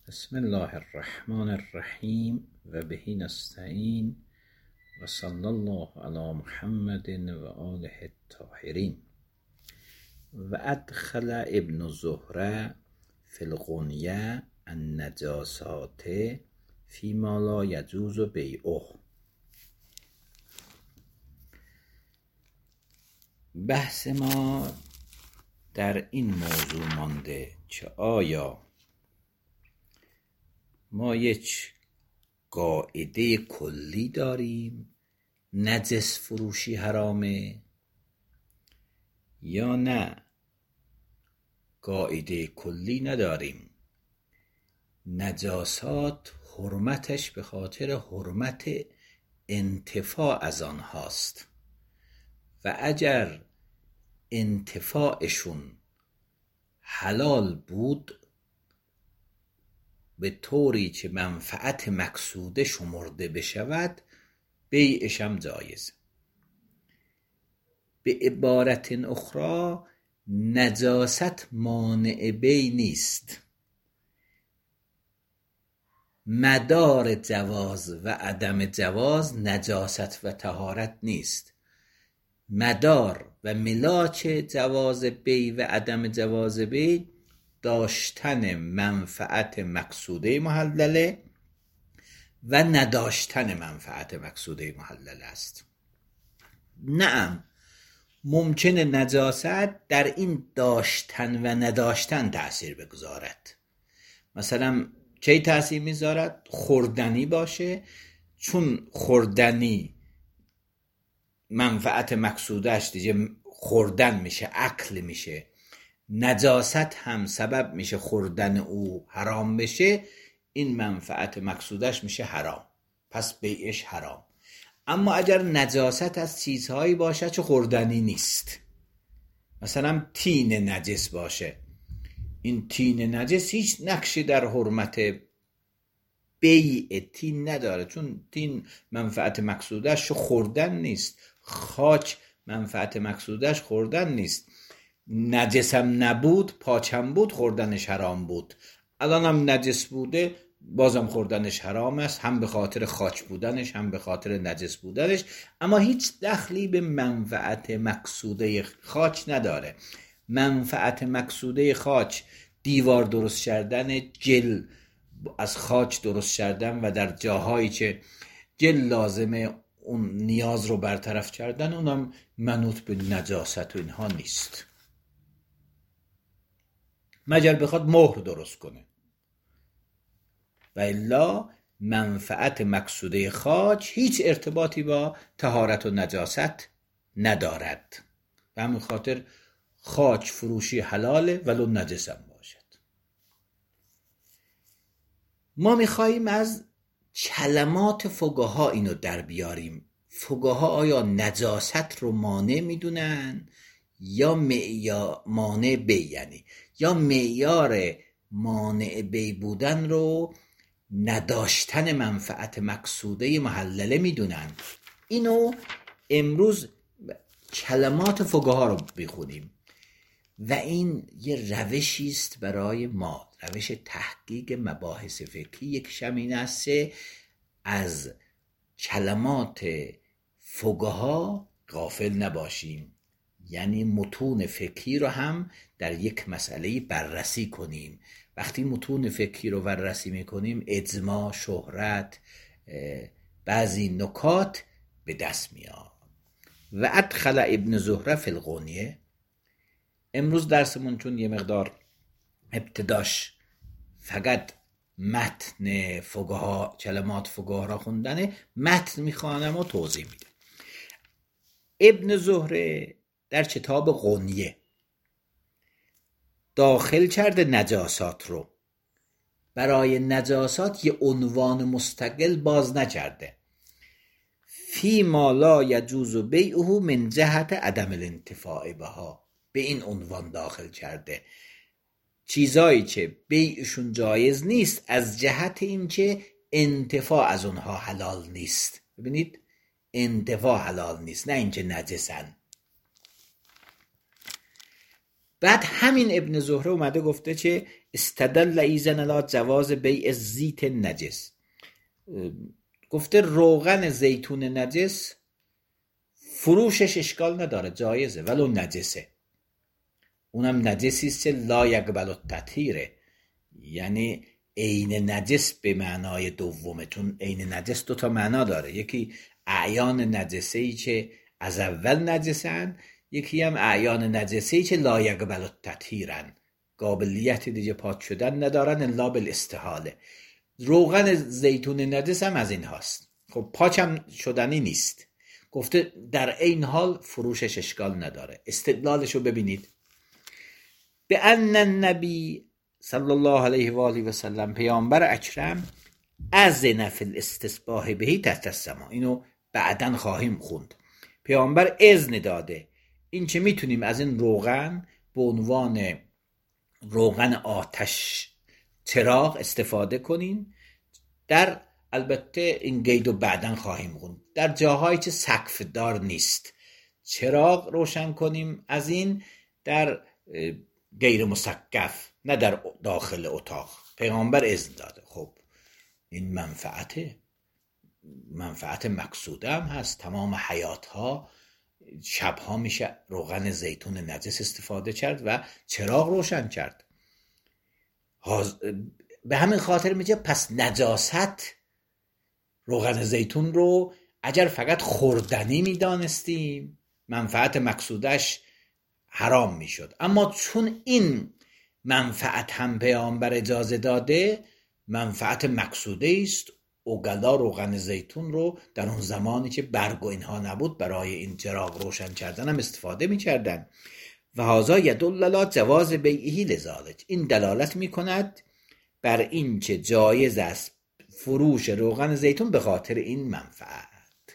بسم الله الرحمن الرحیم و بهی نستعین و صلی الله علی محمد و آله الطاهرین. و ادخل ابن زهره فی الغنیه النجاسات فیما لا یجوز بیعه. بحث ما در این موضوع مانده که آیا ما یک قاعده کلی داریم نجس فروشی حرامه یا نه قاعده کلی نداریم، نجاسات حرمتش به خاطر حرمت انتفاع از آنهاست و اگر انتفاعشون حلال بود به طوری که منفعت مقصوده شمرده بشود بیعش هم جایز. به عبارت اخرى نجاست مانع بیع نیست، مدار جواز و عدم جواز نجاست و طهارت نیست، مدار و ملاک جواز بیع و عدم جواز بیع داشتن منفعت مقصوده محلله و نداشتن منفعت مقصوده محلله است. نعم ممکنه نجاست در این داشتن و نداشتن تأثیر بگذارد. مثلا چه تأثیر میذارد؟ خوردنی باشه، چون خوردنی منفعت مقصودش دیگه خوردن میشه، اکل میشه، نجاست هم سبب میشه خوردن او حرام بشه، این منفعت مقصودش میشه حرام، پس بیعش حرام. اما اگر نجاست از چیزهایی باشه چه خوردنی نیست، مثلا تین نجس باشه، این تین نجس هیچ نقشی در حرمت بیع تین نداره، چون تین منفعت مقصودش خوردن نیست، خاک منفعت مقصودش خوردن نیست، نجسم نبود پاکم بود خوردنش حرام بود، الان هم نجس بوده بازم خوردنش حرام است، هم به خاطر خاک بودنش هم به خاطر نجس بودنش، اما هیچ دخلی به منفعت مقصوده خاک نداره. منفعت مقصوده خاک دیوار درست کردن، جل از خاک درست کردن و در جاهایی که جل لازمه اون نیاز رو برطرف کردن، اونم منوط به نجاست و اینها نیست، مگر بخواد مهر درست کنه، و الا منفعت مقصوده خاک هیچ ارتباطی با طهارت و نجاست ندارد. به همین خاطر خاک فروشی حلاله ولو نجس هم باشد. ما میخواییم از کلمات فقها اینو در بیاریم. فقها آیا نجاست رو مانع میدونن یا مانع بیع، یعنی یا معیار مانع بیع بودن رو نداشتن منفعت مقصوده محلله میدونن؟ اینو امروز کلمات فقها رو بخونیم و این یه روشی است برای ما، روش تحقیق مباحث فقهی. یک این است از کلمات فقها غافل نباشیم، یعنی متون فقهی رو هم در یک مسئله بررسی کنیم. وقتی متون فقهی رو بررسی میکنیم اجماع، شهرت، بعضی نکات به دست میاد. و ادخل ابن زهره فی الغنیه. امروز درسمون چون یه مقدار ابتداش فقط متن فقها، کلمات فقها را خوندنه، متن میخوانم و توضیح میده. ابن زهره در کتاب غنیه داخل کرده نجاسات رو، برای نجاسات یه عنوان مستقل باز نکرده. فی ما لا یجوز بیعه من جهت عدم الانتفاع بها، به این عنوان داخل کرده چیزایی که بیعشون جایز نیست از جهت این که انتفاع از اونها حلال نیست. ببینید انتفاع حلال نیست، نه اینکه نجسن. بعد همین ابن زهره اومده گفته که استدل ایزن علی جواز بیع زیت نجس، گفته روغن زیتون نجس فروشش اشکال نداره، جایزه، ولو نجسه، اونم نجسی است که لا یقبل التطهیره، یعنی عین نجس به معنای دومتون. عین نجس دو تا معنا داره، یکی اعیان نجسه‌ای که از اول نجسن، یکی هم اعیان نجسه‌ای که لا یقبل التطهیرن، قابلیت دیگه پاک شدن ندارن الا بالاستحاله. روغن زیتون نجس هم از این هاست، خب پاکم شدنی نیست، گفته در این حال فروشش اشکال نداره. استدلالشو ببینید. به ان النبی صلی الله علیه و آله و سلم، پیامبر اکرم، اذن فی الاستصباح بهی تحت السما، اینو بعدن خواهیم خوند. پیامبر اذن داده این که میتونیم از این روغن به عنوان روغن آتش چراغ استفاده کنیم، در البته این قیدو بعدن خواهیم خوند، در جاهایی که سقف دار نیست چراغ روشن کنیم از این، در غیر مسقف، نه در داخل اتاق. پیغمبر اذن داده. خب این منفعت مقصوده هم هست. تمام حیاتها شبها میشه روغن زیتون نجس استفاده کرد و چراغ روشن کرد. به همین خاطر میگه پس نجاست روغن زیتون رو اگر فقط خوردنی میدانستیم منفعت مقصودش حرام میشد، اما چون این منفعت هم پیامبر اجازه داده، منفعت مقصوده است، اوگلا روغن زیتون رو در اون زمانی که برگ و اینها نبود برای این چراغ روشن کردن هم استفاده میکردن. و هذا یدل علی جواز بیعه لذالک، این دلالت میکند بر این که جایز است فروش روغن زیتون به خاطر این منفعت.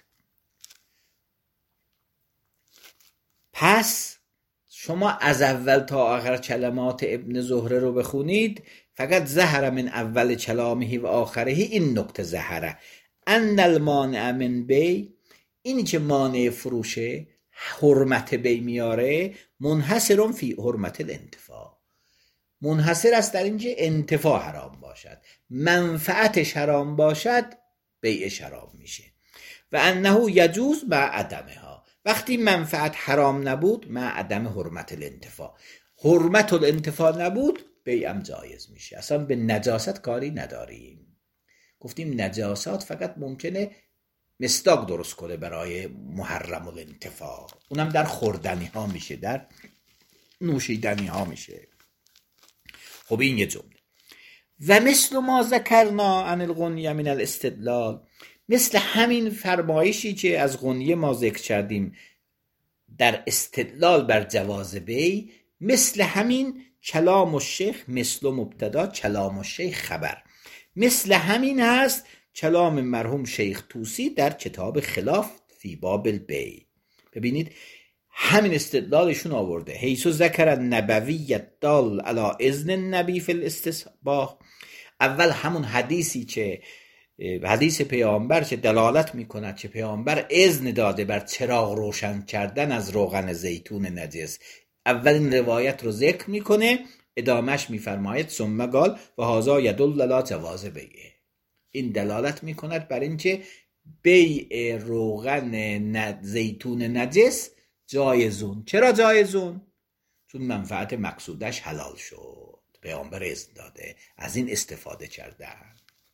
پس شما از اول تا آخر کلمات ابن زهره رو بخونید، فقط ظهر من اول کلامه و آخره این نکته ظهره ان المانع من بی، اینی که مانع فروشه حرمت بی میاره، منحصر فی حرمت الانتفاع، منحصر است در اینکه انتفاع حرام باشد، منفعتش حرام باشد بیعش حرام میشه. و انه یجوز مع عدمها، وقتی منفعت حرام نبود مع عدم حرمت الانتفاع، حرمت الانتفاع نبود بیعم جایز میشه. اصلا به نجاست کاری نداریم. گفتیم نجاسات فقط ممکنه مصداق درست کنه برای محرم الانتفاع، اونم در خوردنی ها میشه، در نوشیدنی ها میشه. خب این یه جمله. و مثل ما ذکرنا عن الغنیه من الاستدلال، مثل همین فرمایشی که از غنیه ما ذکر کردیم در استدلال بر جواز بی، مثل همین کلام الشیخ مثل مبتدا، کلام الشیخ خبر، مثل همین هست کلام مرحوم شیخ طوسی در کتاب خلاف فی باب البی. ببینید همین استدلالشون آورده. حیث ذکر النبوی الدال علی اذن النبی فی الاستصباح، اول همون حدیثی که حدیث پیامبر که دلالت میکند که پیامبر اذن داده بر چراغ روشن کردن از روغن زیتون نجس، اولین روایت رو ذکر میکنه، ادامش میفرماید ثم قال و هذا یدل علی جواز بیعه، این دلالت میکند بر اینکه بیع روغن زیتون نجس جایزون. چرا جایزون؟ چون منفعت مقصودش حلال شد، پیامبر اذن داده، از این استفاده کردن.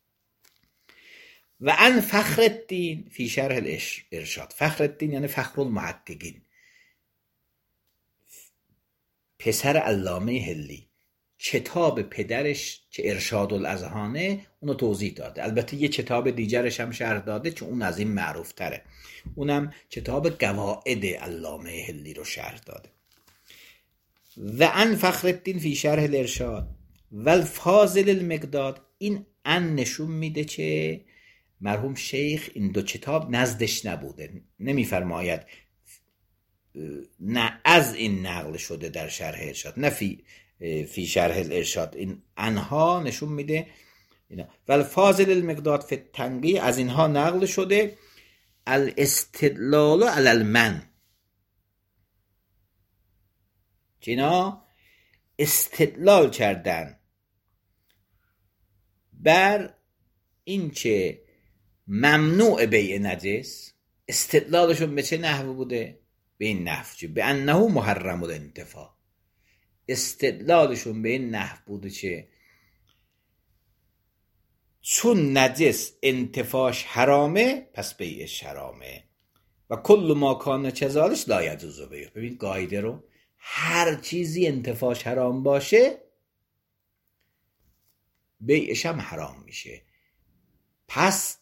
و ان فخر الدین فی شرح الارشاد، فخر الدین یعنی فخر المحققین، پسر علامه حلی، کتاب پدرش که ارشاد الاذهانه اونو توضیح داده. البته یه کتاب دیگرش هم شرح داده که اون از این معروف تره، اونم کتاب قواعد علامه حلی رو شرح داده. و ان فخر الدین فی شرح الارشاد و الفاضل المقداد، این ان نشون میده که مرحوم شیخ این دو کتاب نزدش نبوده، نمیفرماید نه از این نقل شده در شرح ارشاد، نه فی شرح الارشاد، این انها نشون میده و الفاضل المقداد فی التنقیح، از اینها نقل شده. الاستدلال علی المن، اینا استدلال کردن بر این که ممنوع بیع نجس، استدلالشون به چه نحو بوده؟ به این نحو که به انه محرم الانتفاع. استدلالشون به این نحو بوده که چون نجس انتفاعش حرامه پس بیعش حرامه و کل ما کان کذالک لا یجوز بیع. ببین قاعده رو، هر چیزی انتفاعش حرام باشه بیعش هم حرام میشه. پس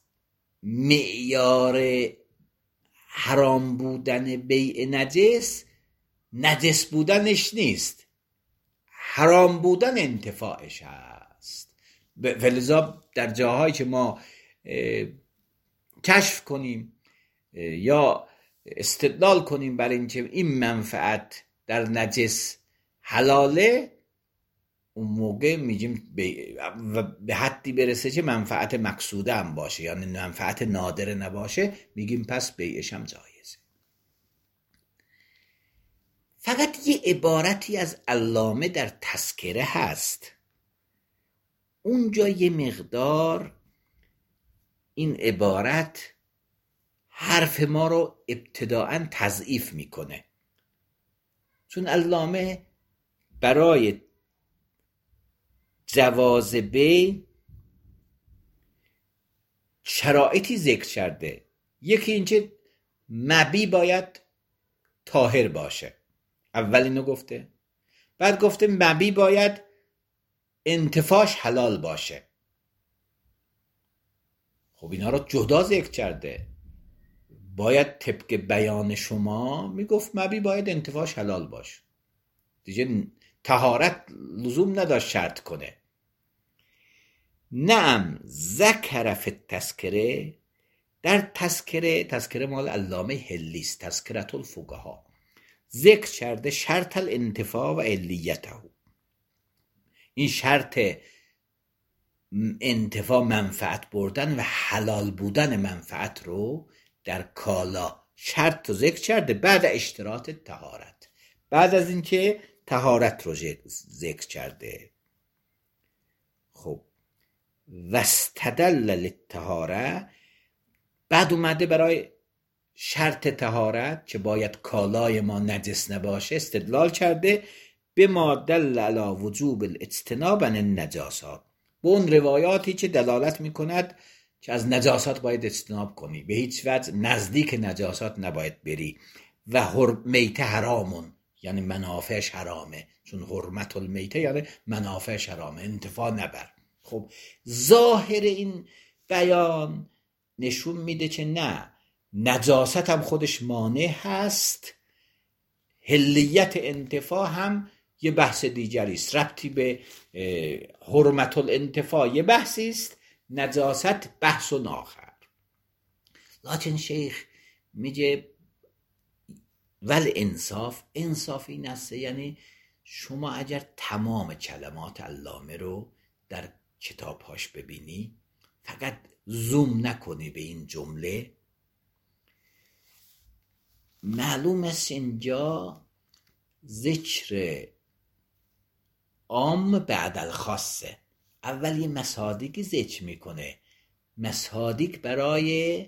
معیار حرام بودن بیع نجس نجس بودنش نیست، حرام بودن انتفاعش هست. ولذا در جاهایی که ما کشف کنیم یا استدلال کنیم بر این که این منفعت در نجس حلاله، اون موقع میگیم به حدی برسه که منفعت مقصوده هم باشه، یعنی منفعت نادره نباشه، میگیم پس بیعش هم جایزه. فقط یه عبارتی از علامه در تذکره هست، اونجا یه مقدار این عبارت حرف ما رو ابتداعاً تضعیف میکنه، چون علامه برای جواز بیع شرایطی ذکر کرده. یکی اینکه مبیع باید طاهر باشه، اول اینو گفته، بعد گفته مبیع باید انتفاعش حلال باشه. خب اینا رو جدا ذکر کرده. باید طبق بیان شما میگفت مبیع باید انتفاعش حلال باشه، دیگه طهارت لزوم نداشت شرط کنه. نعم ذکر فی التذکره، در تذکره مال علامه حلی است، تذکرة الفقها، ذکر کرده شرط الانتفاع و علیته. این شرط انتفاع منفعت بردن و حلال بودن منفعت رو در کالا شرط رو ذکر کرده بعد اشتراط طهارت، بعد از اینکه طهارت رو ذکر کرده. خب واستدل للطهاره، بعد اومده برای شرط طهارت که باید کالای ما نجس نباشه استدلال کرده به ما دل علی وجوب الاجتناب عن النجاسات، به اون روایاتی که دلالت میکند که از نجاسات باید اجتناب کنی، به هیچ وجه نزدیک نجاسات نباید بری، و میته حرامون یعنی منافعش حرامه، چون حرمت المیته یعنی منافعش حرامه، انتفاع نبر. خب ظاهر این بیان نشون میده که نه، نجاست هم خودش مانع هست، حلیت انتفاع هم یه بحث دیگری است، ربطی به حرمت الانتفاع یه بحثی است، نجاست بحث و آخر. لکن شیخ میگه ول انصاف این است، یعنی شما اگر تمام کلمات علامه رو در کتابهاش ببینی، فقط زوم نکنی به این جمله، معلوم است اینجا ذکر عام بعد الخاصه. اول یه مصادیقی ذکر میکنه، مصادیق برای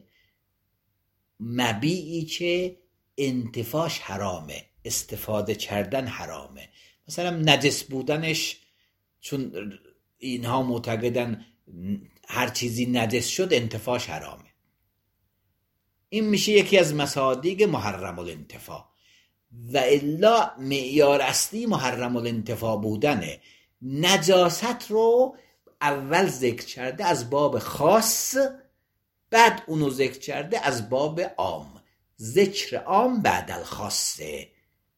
مبیعی که انتفاعش حرامه، استفاده کردن حرامه، مثلا نجس بودنش، چون اینها معتقدن هر چیزی نجس شد انتفاعش حرامه، این میشه یکی از مصادیق محرم الانتفاع. و الا معیار اصلی محرم الانتفاع بودنه. نجاست رو اول ذکر کرده از باب خاص، بعد اونو ذکر کرده از باب عام، ذکر عام بعد الخاصه.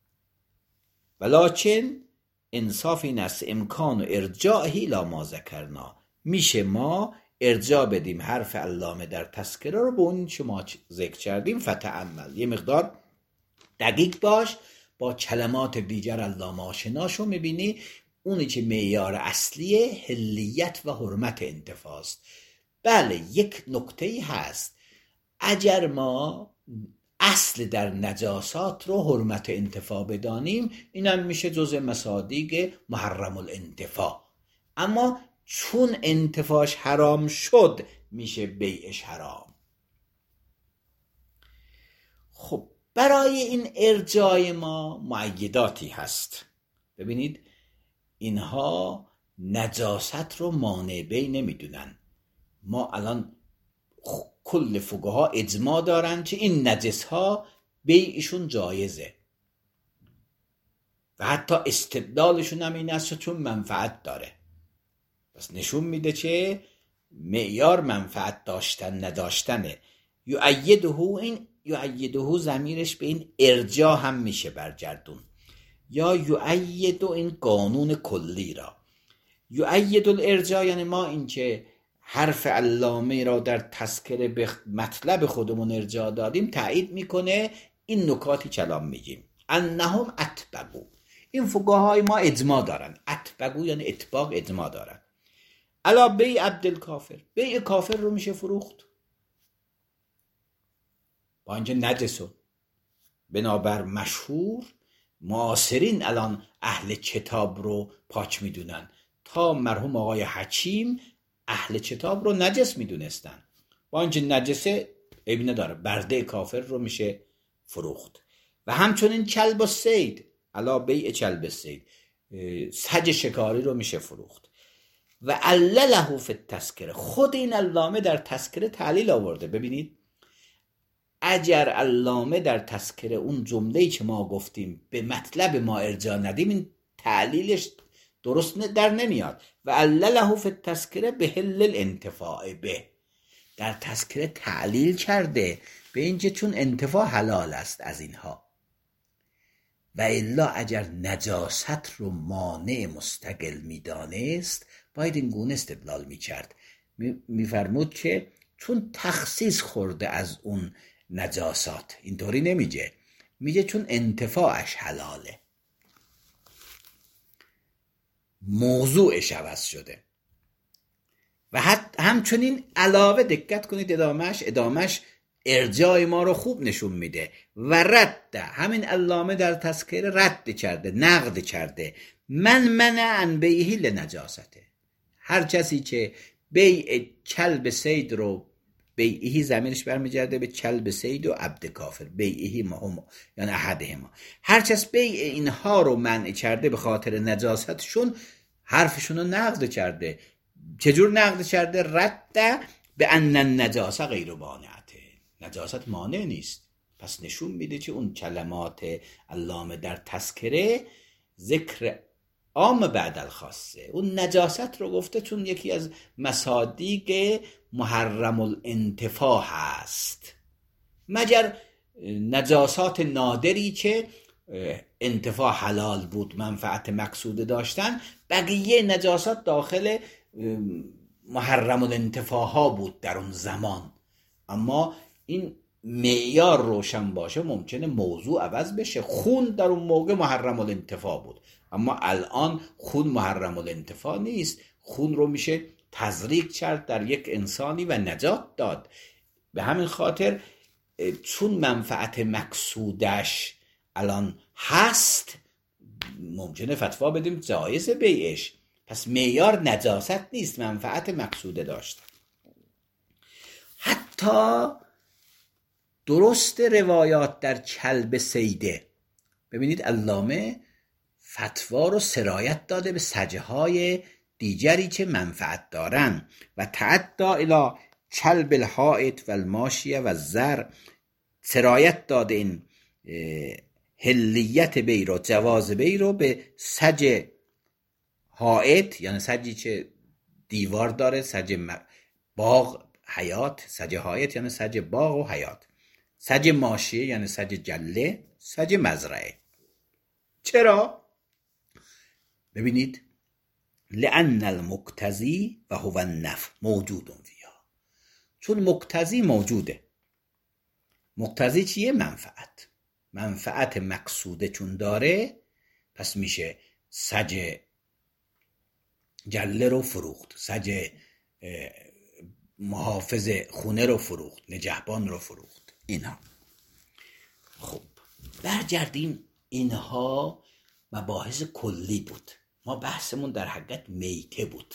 ولکن انصاف این است امکان و ارجاعی لا ما ذکرنا، میشه ما ارجاع بدیم حرف علامه در تذکره رو به اون که ما ذکر کردیم. فتأمل، یه مقدار دقیق باش، با کلمات دیگر علامه آشنا شو، میبینی اونی که معیار اصلی حلیت و حرمت انتفاست. بله یک نکته هست، اگر ما اصل در نجاسات رو حرمت انتفاع بدانیم، اینم میشه جزء مصادیق محرم الانتفاع. اما چون انتفاعش حرام شد میشه بیعش حرام. خب برای این ارجاع ما مؤیداتی هست. ببینید اینها نجاست رو مانع بی نمیدونن. ما الان کل فقها اجماع دارن که این نجس ها بیعشون جایزه و حتی استدلالشون هم این است چون منفعت داره. پس نشون میده که معیار منفعت داشتن نداشتنه. یؤیده ضمیرش به این ارجاع هم میشه برگردون، یا یؤید این قانون کلی را. یؤید الارجاع یعنی ما این که حرف علامه را در تذکره به مطلب خودمون ارجاع دادیم تایید میکنه این نکاتی کلام میگیم. انهم اتبعوا، این فقهای ما اجماع دارن. اتبعوا یعنی اتباق، اجماع دارن. الا بیع عبدالکافر، بیع کافر رو میشه فروخت با اینکه نجسه. بنابر مشهور معاصرین الان اهل کتاب رو پاک میدونن، تا مرحوم آقای حکیم اهل کتاب رو نجس میدونستن. با اینکه نجسه عیبی نداره، برده کافر رو میشه فروخت. و همچنین کلب الصید، الا بیع کلب الصید، سگ شکاری رو میشه فروخت. و علله فی التذکره، خود این علامه در تذکره تعلیل آورده. ببینید اگر علامه در تذکره اون جمله‌ای که ما گفتیم به مطلب ما ارجاع ندیم، این تعلیلش درست در نمیاد. و علله فی التذکره به حل الانتفاع به، در تذکره تعلیل کرده به اینکه چون انتفاع حلال است از اینها. و الا اگر نجاست رو مانع مستقل میدانست باید این گونه استدلال میکرد. میفرمود که چون تخصیص خورده از اون نجاسات، اینطوری نمیگه، میگه چون انتفاعش حلاله، موضوعش عوض شده. و همچنین علاوه دقت کنید ادامش ارجاع ما رو خوب نشون میده. و رد، همین علامه در تذکره رد کرده، نقد کرده. من منع عن بیعه لنجاسته، هر کسی که بیع کلب صید رو، بیعه ضمیرش برمیگرده به کلب صید و عبد کافر، بیعه ما یعنی احدهما، هر کس بیع اینها رو منع کرده به خاطر نجاستشون، حرفشون رو نقد کرده. چجور نقد کرده؟ رد به ان النجاسه غیر مانعته، نجاست مانع نیست. پس نشون میده که اون کلمات علامه در تذکره ذکر عام بعد الخاصه، اون نجاست رو گفته چون یکی از مصادیق محرم الانتفاع هست، مگر نجاسات نادری که انتفاع حلال بود، منفعت مقصوده داشتن، بقیه نجاسات داخل محرم الانتفاع ها بود در اون زمان. اما این معیار روشن باشه ممکنه موضوع عوض بشه. خون در اون موقع محرم الانتفاع بود، اما الان خون محرم الانتفاع نیست. خون رو میشه تزریق کرد در یک انسانی و نجات داد. به همین خاطر چون منفعت مقصودش الان هست ممکنه فتوا بدیم جایز بیعش. پس معیار نجاست نیست، منفعت مقصوده داشت. حتی درست روایات در کلب صیده، ببینید علامه فتوا رو سرایت داده به سجهای دیگری که منفعت دارن. و تعدی الی کلب الحائط و الماشیه و الزر، سرایت داده این حلیت بی رو، جواز بی رو به سج حائط، یعنی سجی که دیوار داره، سج باغ حیات، سج حائط یعنی سج باغ و حیات، سج ماشیه یعنی سج جله، سج مزرعه. چرا؟ ببینید لأن المقتضی و هو النفع موجود فیها، چون مقتضی موجوده. مقتضی چیه؟ منفعت مقصوده چون داره، پس میشه سج جله رو فروخت، سج محافظ خونه رو فروخت، نگهبان رو فروخت. اینها خب برگردیم، اینها مباحث کلی بود. ما بحثمون در حقیقت میته بود.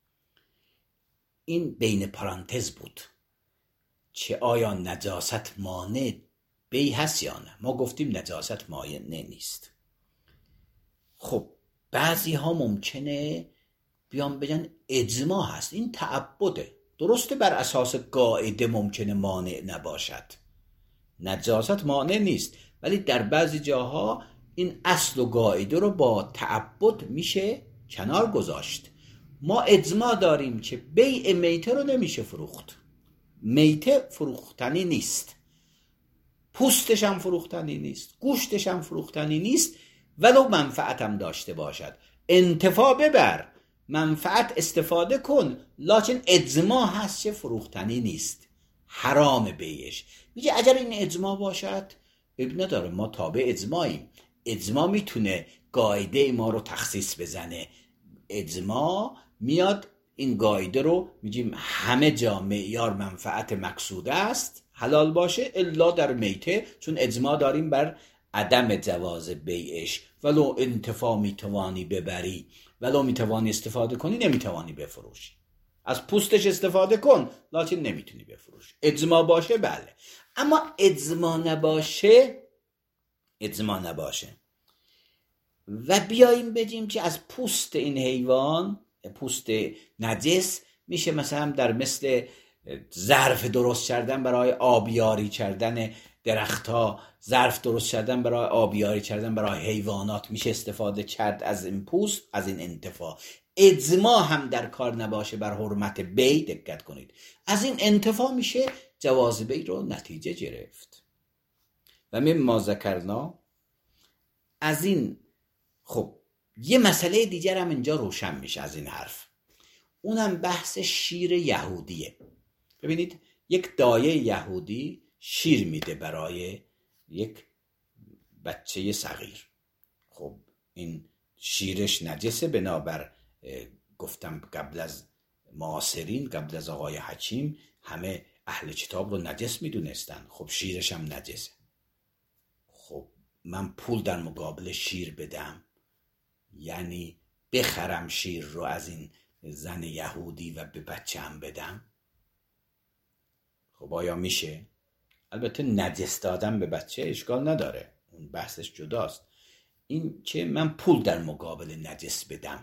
این بین پرانتز بود، چه آیا نجاست مانع بی هست یا نه. ما گفتیم نجاست مانع نیست. خب بعضی ها ممکنه بیان بگن اجماع هست، این تعبده. درسته بر اساس قاعده ممکنه مانع نباشد، نجاست مانع نیست، ولی در بعضی جاها این اصل و قاعده رو با تعبد میشه کنار گذاشت. ما اجماع داریم که بیع میته رو نمیشه فروخت. میته فروختنی نیست، پوستش هم فروختنی نیست، گوشتش هم فروختنی نیست، ولو منفعت هم داشته باشد. انتفاع ببر، منفعت استفاده کن، لکن اجماع هست که فروختنی نیست، حرام بیعش. میگه اگر این اجماع باشد اب نداره، ما تابع اجماعیم. اجماع میتونه قاعده ما رو تخصیص بزنه. اجماع میاد این قاعده رو میگیم همه جا معیار منفعت مقصود است حلال باشه الا در میته، چون اجماع داریم بر عدم جواز بیعش. ولو انتفاع میتوانی ببری، ولو میتوانی استفاده کنی، نمیتوانی بفروشی. از پوستش استفاده کن لکن نمیتونی بفروشی. اجماع باشه بله، اما اجماع نباشه و بیاییم بگیم که از پوست این حیوان، پوست نجس، میشه مثلا در مثل ظرف درست کردن برای آبیاری کردن درختها، ظرف درست کردن برای آبیاری کردن برای حیوانات، میشه استفاده کرد از این پوست، از این انتفاع. اجماع هم در کار نباشه بر حرمت بی، دقت کنید، از این انتفاع میشه جواز بی رو نتیجه گرفت. و من ما ذکرنا از این. خب یه مسئله دیگر هم اینجا روشن میشه از این حرف، اونم بحث شیر یهودیه. ببینید یک دایه یهودی شیر میده برای یک بچه صغیر. خب این شیرش نجسه، بنابر گفتم قبل از معاصرین، قبل از آقای حکیم، همه اهل کتاب رو نجس میدونستن. خب شیرش هم نجسه. خب من پول در مقابل شیر بدم، یعنی بخرم شیر رو از این زن یهودی و به بچه هم بدم؟ خب آیا میشه؟ البته نجس دادن به بچه اشکال نداره، اون بحثش جداست. این که من پول در مقابل نجس بدم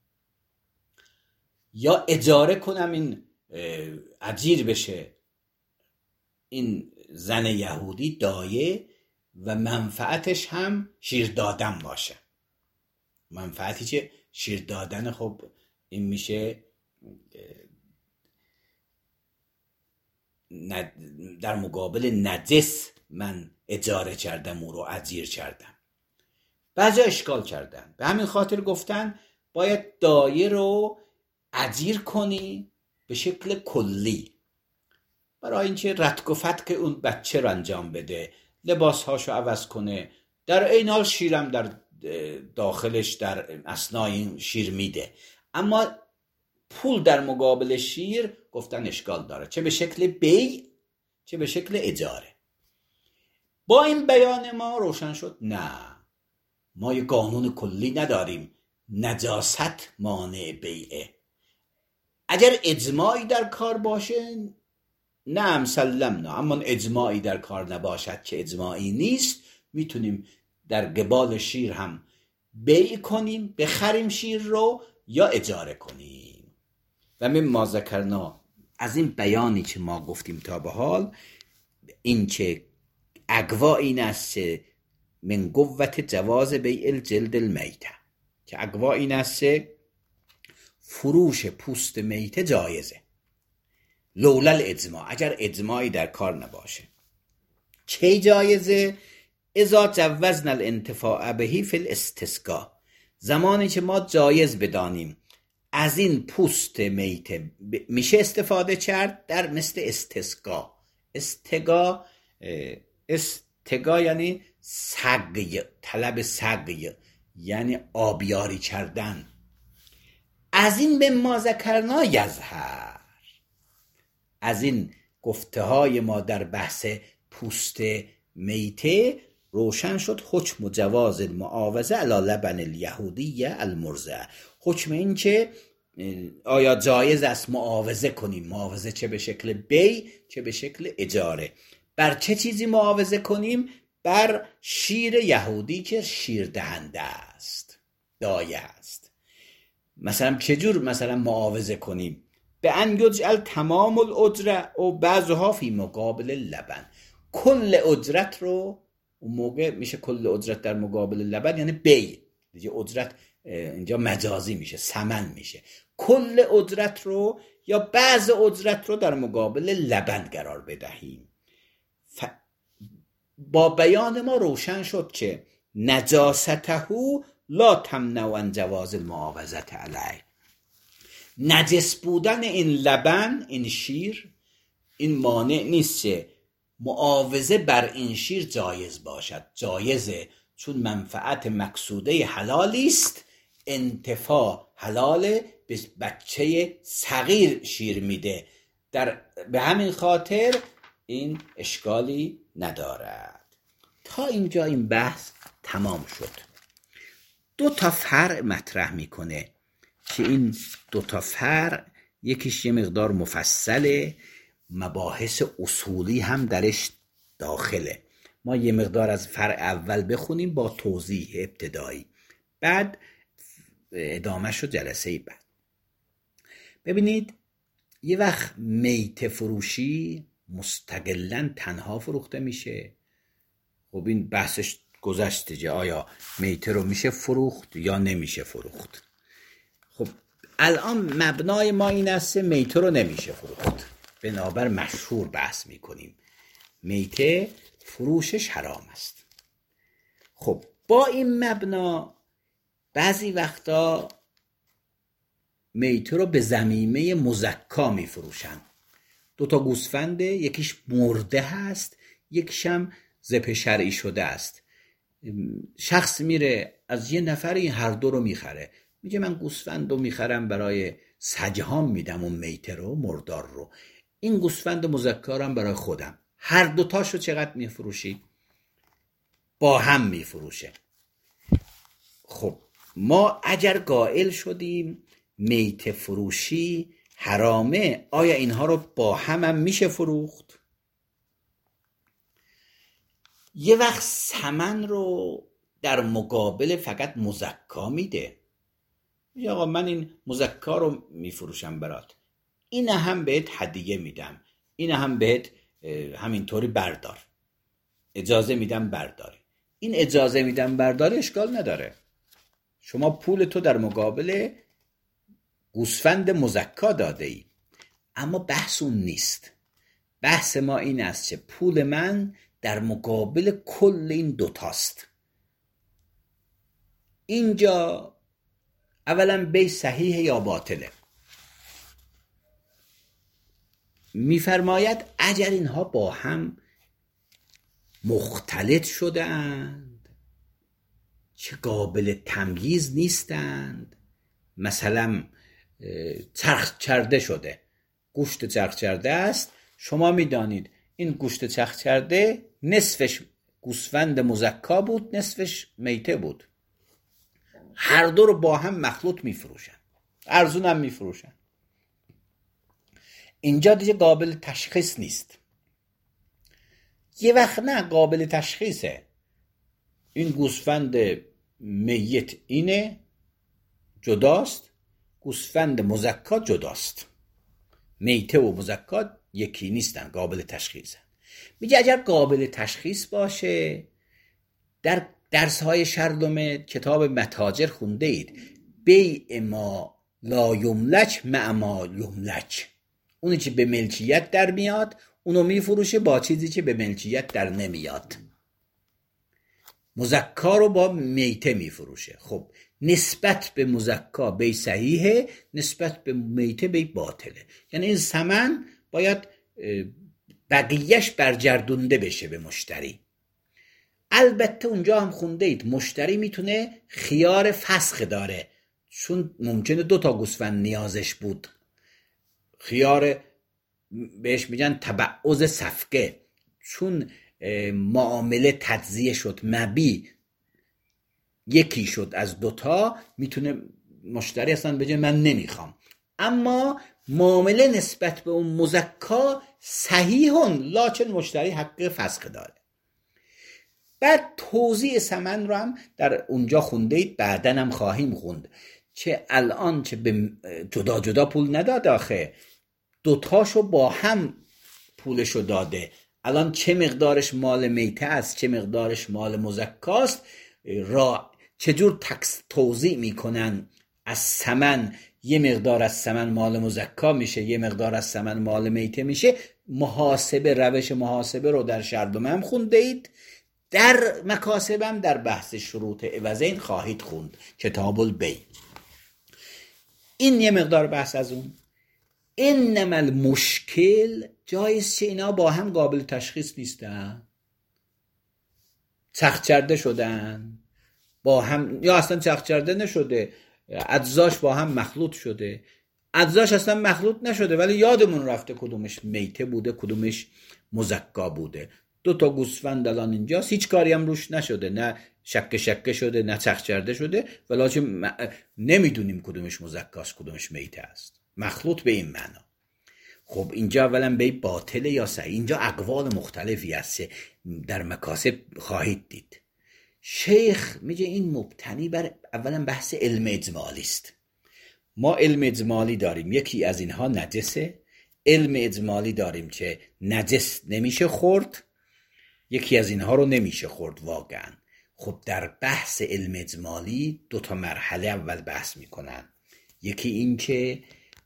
یا اجاره کنم این اجیر بشه این زن یهودی دایه و منفعتش هم شیر دادن باشه. منفعتی که شیر دادن، خب این میشه در مقابل نجس من اجاره کردم او رو اجیر کردم. بعضی اشکال کردن، به همین خاطر گفتن باید دایه رو اجیر کنی به شکل کلی، برای اینکه رتق و فتق اون بچه رو انجام بده، لباسهاشو عوض کنه، در این حال شیرم در داخلش در اثنای این شیر میده. اما پول در مقابل شیر گفتن اشکال داره، چه به شکل بی چه به شکل اجاره. با این بیان ما روشن شد نه، ما یه قانون کلی نداریم نجاست مانع بیعه. اگر اجماعی در کار باشه نعم سلمنا، اما اجماعی در کار نباشد که اجماعی نیست، میتونیم در قبال شیر هم بیع کنیم، بخریم شیر رو یا اجاره کنیم. و من ما ذکرنا، از این بیانی که ما گفتیم تا به حال، این که اقوا این است من قوت جواز بیع الجلد المیته، که اقوا این است فروش پوست میته جایزه لولا الاجماع، اگر اجماعی در کار نباشه. چه جایزه؟ اذا جوزنا الانتفاع بهی فی الاستسقا، زمانی که ما جایز بدانیم از این پوست میته میشه استفاده کرد در مثل استسقا. استقا یعنی سقی، طلب سقی، یعنی آبیاری کردن. از این به ما ذکرنا یظهر، از این گفته های ما در بحث پوست میته روشن شد حکم جواز المعاوضه علی لبن الیهودی المرضع. حکم این که آیا جایز است معاوضه کنیم، معاوضه چه به شکل بی چه به شکل اجاره. بر چه چیزی معاوضه کنیم؟ بر شیر یهودی که شیر دهنده است، دایه است. مثلا چجور مثلا معاوضه کنیم؟ به ان یجعل تمام الاجره او بعضها فی مقابل لبن. کل اجرت رو اون موقع میشه کل اجرت در مقابل لبن، یعنی بی دیگه، اجرت اینجا مجازی میشه، ثمن میشه. کل اجرت رو یا بعض اجرت رو در مقابل لبن قرار بدهیم. با بیان ما روشن شد که نجاسته لا تمنع عن جواز المعاوضه علیه. نجس بودن این لبن، این شیر، این مانع نیست که معاوضه بر این شیر جایز باشد. جایزه چون منفعت مقصوده حلالی است، انتفاع حلاله، به بچه صغیر شیر میده، به همین خاطر این اشکالی ندارد. تا اینجا این بحث تمام شد. 2 فرع مطرح میکنه که این 2 فرع یکیش یه مقدار مفصله، مباحث اصولی هم درش داخله. ما یه مقدار از فرع اول بخونیم با توضیح ابتدایی، بعد ادامهش رو جلسه بعد. ببینید یه وقت میته فروشی مستقلاً تنها فروخته میشه. خب این بحثش گذشته که آیا میته رو میشه فروخت یا نمیشه فروخت. خب الان مبنای ما این است میته رو نمیشه فروخت، بنابر مشهور بحث میکنیم میته فروشش حرام است. خب با این مبنا بعضی وقتا میته رو به ضمیمه مزکا میفروشن. 2 گوسفنده، یکیش مرده هست، یکیش هم ذبح شرعی شده است. شخص میره از یه نفری هر 2 رو میخره، میگه من گوسفند رو میخرم برای سجهام میدم اون میته رو، مردار رو، این گوسفند مزکارم برای خودم. هر 2 تاشو چقدر میفروشی؟ با هم میفروشه. خب ما اگر قائل شدیم میته فروشی حرامه، آیا اینها رو با هم میشه فروخت؟ یه وقت ثمن رو در مقابل فقط مزکا میده، میگه آقا من این مزکا رو میفروشم برات، این هم بهت هدیه میدم، این هم بهت همینطوری بردار، اجازه میدم برداری. این اجازه میدم برداری اشکال نداره، شما پول تو در مقابل گوسفند مزکا داده ای. اما بحث اون نیست. بحث ما این است که پول من در مقابل کل این 2 تاست. اینجا اولا بی صحیح یا باطله؟ میفرماید اگر اینها با هم مختلط شده اند، چه قابل تمییز نیستند، مثلا چرخ چرده شده، گوشت چرخ چرده است، شما میدانید این گوشت چرخ چرده نصفش گوسفند مزکا بود، نصفش میته بود، هر 2 رو با هم مخلوط میفروشن، ارزون هم میفروشن. اینجا دیگه قابل تشخیص نیست. یه وقت نه قابل تشخیصه، این گوسفند میت اینه جداست، گوسفند مزکا جداست، میته و مزکا یکی نیستن، قابل تشخیصن. میگه اگر قابل تشخیص باشه، در درس‌های شرم کتاب متاجر خونده اید بیع ما لا یملک مع ما یملک، اونی که به ملکیت در میاد اونو میفروشه با چیزی که به ملکیت در نمیاد. مزکا رو با میته میفروشه. خب نسبت به مزکا بی صحیحه، نسبت به میته بی باطله. یعنی این ثمن باید بقیهش برگردونده بشه به مشتری. البته اونجا هم خونده اید مشتری میتونه خیار فسخ داره، چون ممکنه 2 گوسفند نیازش بود، خیار بهش میگن تبعض صفقه، چون معامله تجزیه شد، مبی یکی شد از دوتا، میتونه مشتری اصلا بگه من نمیخوام. اما معامله نسبت به اون مزکا صحیحون، لکن مشتری حق فسخ داره. بعد توزیع ثمن رو هم در اونجا خونده اید، بعداً هم خواهیم خوند. چه الان چه به جدا جدا پول نداده، آخه دوتاشو با هم پولشو داده. الان چه مقدارش مال میته است، چه مقدارش مال مزکاست، چجور توزیع میکنن از ثمن. یه مقدار از ثمن مال مزکا میشه، یه مقدار از ثمن مال میته میشه. محاسبه، روش محاسبه رو در شرط هم خونده اید، در مکاسبم در بحث شروط عوضین خواهید خوند، کتاب البیع. این یه مقدار بحث از اون. انما المشکل جایز چه اینا با هم قابل تشخیص نیستن، چرخ شدن با هم، یا اصلا چرخ نشده، اجزاش با هم مخلوط شده، اجزاش اصلا مخلوط نشده ولی یادمون رفته کدومش میته بوده کدومش مزکا بوده. دو تا گوسفند الان اینجاست، هیچ کاری هم روش نشده، نه شکه شده نه چرخ شده، ولی نمیدونیم کدومش مزکاست کدومش میته است، مخلوط به این معنا. خب اینجا اولا به باطل یا صحیح، اینجا اقوال مختلفی هست در مکاسب خواهید دید. شیخ میگه این مبتنی بر اولا بحث علم اجمالی است. ما علم اجمالی داریم، یکی از اینها نجسه، علم اجمالی داریم که نجس نمیشه خورد، یکی از اینها رو نمیشه خورد واقعا. خب در بحث علم اجمالی دو تا مرحله اول بحث میکنن. یکی این که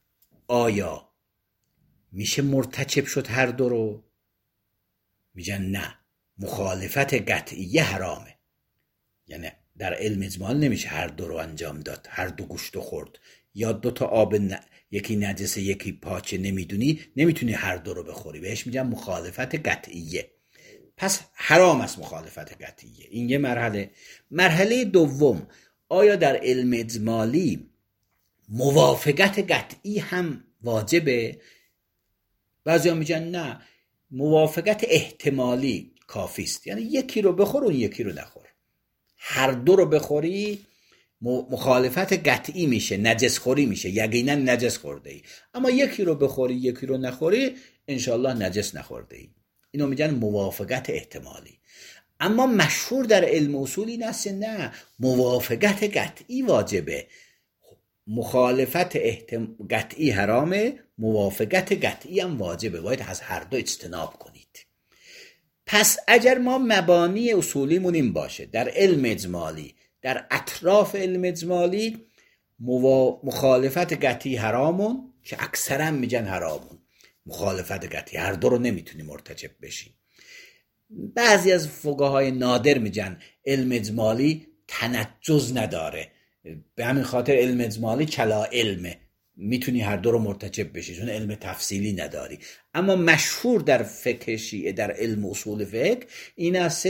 آیا میشه مرتکب شد هر دو رو؟ میگن نه، مخالفت قطعیه حرامه. یعنی در علم اجمالی نمیشه هر دو رو انجام داد، هر دو گوشت خورد، یا دو تا آب یکی نجسه یکی پاکه نمیتونی هر دو رو بخوری، بهش میگن مخالفت قطعیه، پس حرام است مخالفت قطعیه. این یه مرحله. مرحله دوم، آیا در علم اجمالی موافقت قطعی هم واجبه؟ بعضی ها میگن نه، موافقت احتمالی کافی است، یعنی یکی رو بخور اون یکی رو نخور. هر دو رو بخوری مخالفت قطعی میشه، نجس خوری میشه، یقینا نجس خورده ای. اما یکی رو بخوری یکی رو نخوری انشالله نجس نخورده ای. اینو میگن موافقت احتمالی. اما مشهور در علم اصول این است نه، موافقت قطعی واجبه، مخالفت قطعی حرامه، موافقت قطعی هم واجبه، باید از هر دو اجتناب کنید. پس اگر ما مبانی اصولیمون این باشه در علم اجمالی، در اطراف علم اجمالی مخالفت قطعی حرامون، که اکثرا میگن حرامون، مخالفت قطعی هر دو رو نمیتونی مرتکب بشی. بعضی از فقهای نادر میگن علم اجمالی تنجز نداره، به همین خاطر علم اجمالی کلا علمه، میتونی هر دو رو مرتکب بشی چون علم تفصیلی نداری. اما مشهور در فقه شیعه، در علم اصول فقه این است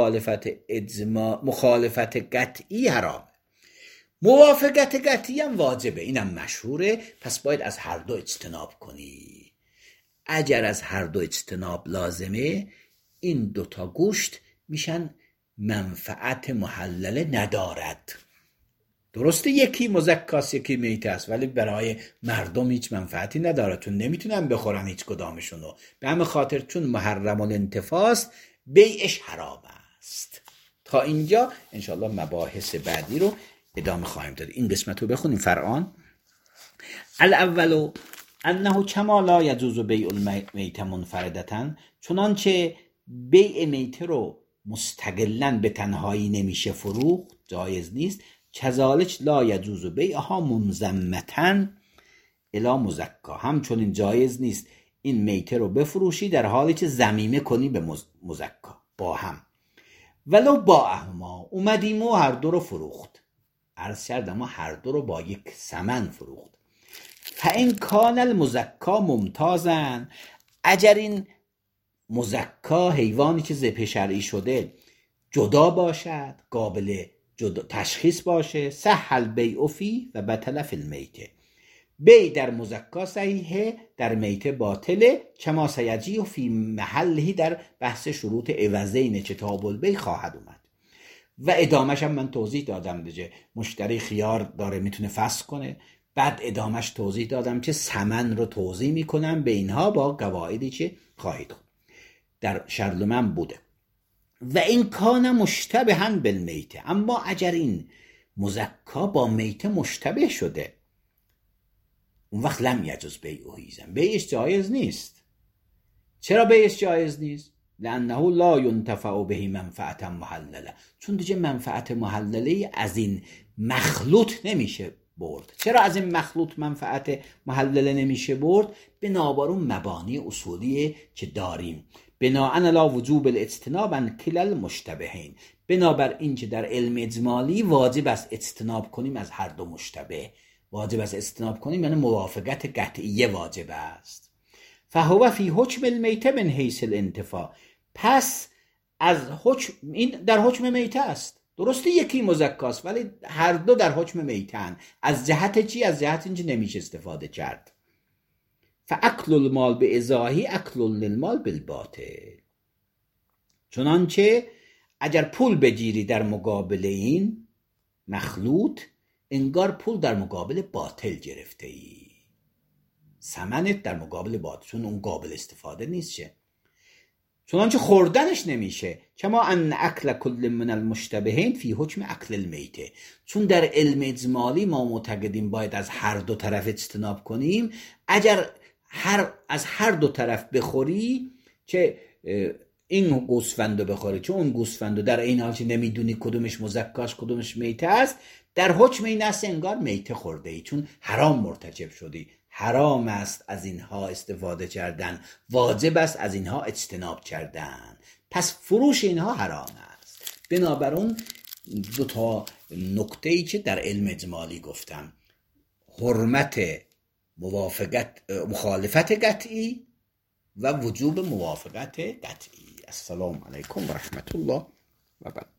مخالفت قطعی حرامه، موافقت قطعی هم واجبه، اینم مشهوره. پس باید از هر دو اجتناب کنی. اگر از هر دو اجتناب لازمه، این دوتا گوشت میشن منفعت محلله ندارد. درسته یکی مزکاست یکی میته است، ولی برای مردم هیچ منفعتی نداره، چون نمیتونن بخورن هیچ کدامشونو. به همین خاطر چون محرم الانتفاع است، بیعش حرام است. تا اینجا انشاءالله مباحث بعدی رو ادامه خواهیم داد. این قسمت رو بخونیم. فرعان الاول انه کما لا یجوز بیع المیته منفردتا، چنانچه بیع میته رو مستقلاً به تنهایی نمیشه فروخت، جایز نیست. کذالک لا یجوز بیعها منضمة الی مزکا، همچنین جایز نیست این میته رو بفروشی در حالی که ضمیمه کنی به مزکا با هم. ولو باعهما، اومدیم و هر دو رو فروخت، عرض کردم ما هر دو رو با یک ثمن فروخت. فان کان المزکا ممتازن، اگر این مزکا حیوانی که ذبح شرعی شده جدا باشد، قابل تشخیص باشه، صح البیع فیه و بطل فی المیته، بی در مزکا صحیحه، در میته باطله، کما سیجی و فی محلهی در بحث شروط عوضین کتاب البیع خواهد اومد. و ادامهش هم من توضیح دادم دیگه، مشتری خیار داره میتونه فسخ کنه. بعد ادامهش توضیح دادم که ثمن رو توضیح میکنم به اینها با قواعدی که خواهید خود در شرلمن بوده. و این کان مشتبها بالمیته، اما اگر این مزکا با میته مشتبه شده، اون وقت لم یجوز بیعه ایضا، بیعش جایز نیست. چرا بیعش جایز نیست؟ لانه لا ينتفع به منفعت محلله، چون دیگه منفعت محلله از این مخلوط نمیشه برد. چرا از این مخلوط منفعت محلله نمیشه برد؟ بنابر اون مبانی اصولی که داریم، بناء علی وجوب الاجتناب عن کلا المشتبهین، بنابر این که در علم اجمالی واجب است اجتناب کنیم از هر دو مشتبه. واجب است اجتناب کنیم یعنی موافقت قطعیه واجب است. فهو فی حکم المیته من حیث الانتفاع، پس از حکم، این در حکم میته است، درسته یکی مزکاست ولی هر دو در حکم میتن. از جهت چی؟ از جهت اینکه نمیشه استفاده کرد. فاکل المال به ازاحی اکل للمال بالباطل، چنانچه اگر پول بگیری در مقابل این مخلوط، انگار پول در مقابل باطل گرفته ای، ثمنت در مقابل باطل، چون اون قابل استفاده نیست. چنانچه خوردنش نمیشه. کما ان اکل کل من المشتبهین فی حکم اکل المیته، چون در علم اجمالی ما معتقدیم باید از هر دو طرف اجتناب کنیم. اگر از هر دو طرف بخوری، که این گوسفندو بخوری چون اون گوسفندو، در این حال که نمیدونی کدومش مزکاش کدومش میته است، در حکم این است انگار میته خورده ای، چون حرام مرتکب شدی. حرام است از اینها استفاده کردن، واجب است از اینها اجتناب کردن، پس فروش اینها حرام است. بنابراین دو تا نکته ای که در علم اجمالی گفتم، حرمت مخالفت قطعی و وجوب موافقت قطعی. السلام علیکم و رحمت الله و برکاته.